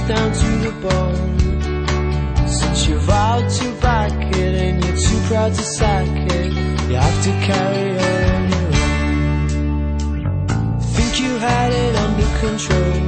down to the bone. Since you vowed to back it and you're too proud to sack it, you have to carry on your own. Think you had it under control.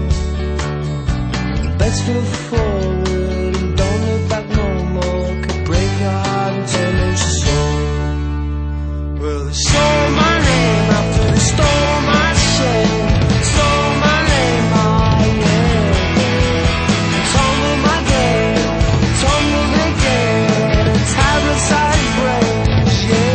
Let's move forward and don't look back no more. Could break your heart and torment your soul. Well, they stole my name after they stole my shame. Stole my name, oh yeah. Tumble my game, tumble again. And tablet side brains,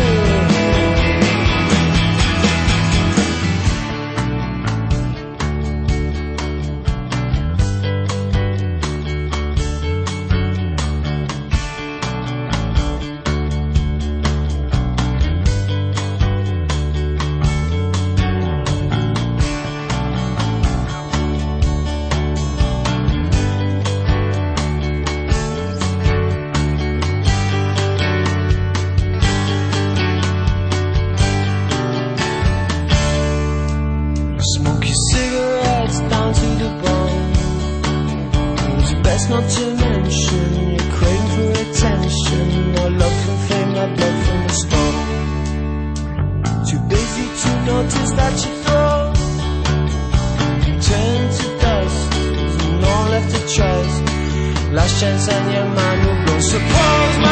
not to mention you're craving for attention, or love from fame, that blood from the stone. Too busy to notice that you throw, turn to dust, there's no one left to trust. Last chance and your mind will blow. Suppose